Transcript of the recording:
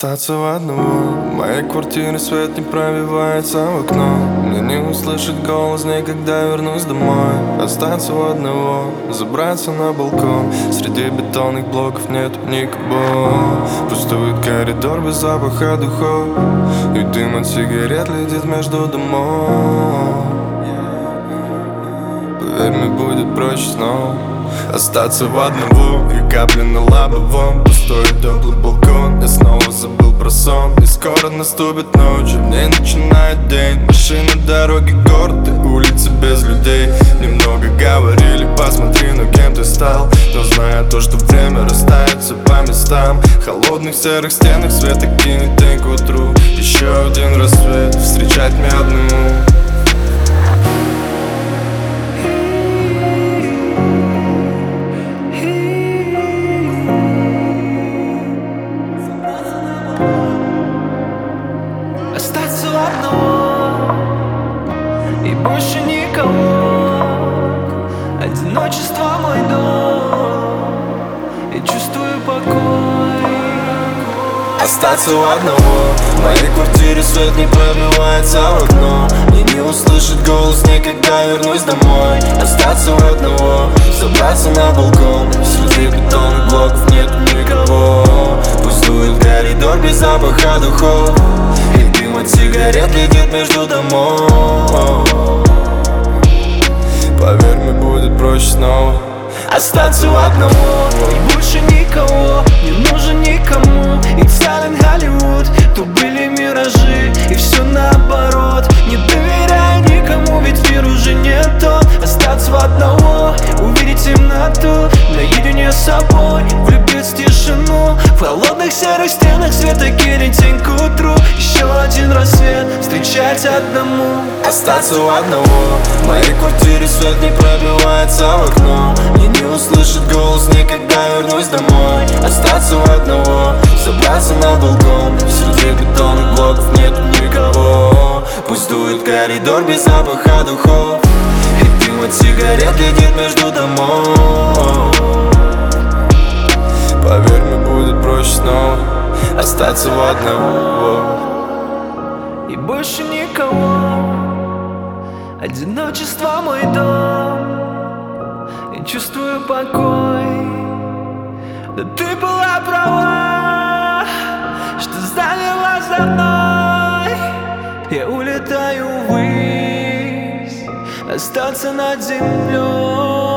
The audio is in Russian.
Остаться в одного. В моей квартире свет не пробивается в окно. Мне не услышать голос никогда вернусь домой. Остаться в одного, забраться на балкон. Среди бетонных блоков нет никого. Пустует коридор без запаха духов, и дым от сигарет летит между домов. Поверь, мне будет проще снова остаться в одного. И капли на лобовом, пустой теплый балкон. Я снова забыл про сон, и скоро наступит ночь. Мне начинает день, машины, дороги, город и улицы без людей. Немного говорили, посмотри, но кем ты стал. Но зная то, что время расставится по местам. В холодных серых стенах света кинет день к утру. Еще один рассвет, встречать мне одному. Остаться одного и больше никого. Одиночество мой дом, и чувствую покой. Остаться у одного. В моей квартире свет не пробивается в окно. Мне не услышать голос, никогда вернусь домой. Остаться у одного, забраться на балкон. Среди бетонных блоков нет никого. Пустует коридор без запаха духов, и дым от сигарет летит между домов. Поверь, мне будет проще снова остаться у одного. И больше никого, не нужен никому. Идеален Голливуд, то были миражи, и все наоборот. Не доверяй никому, ведь мир уже не тот. Остаться в одного, увидеть темноту наедине с собой, влюбиться в тишину. В холодных серых стенах света кинет тень к утру. Еще один рассвет, встречать одному. Остаться у одного. В моей квартире свет не пробивается в окно. Мне не услышать голос, никогда вернусь домой. Остаться у одного, забраться на балкон. Среди бетонных блоков нет никого. Пусть дует коридор без запаха духов, и дым от сигарет летит между домов. Поверь, мне будет проще снова остаться в одного. И больше никого. Одиночество мой дом, и чувствую покой. Да ты была права, что занялась за мной. Я улетаю ввысь, остаться над землей.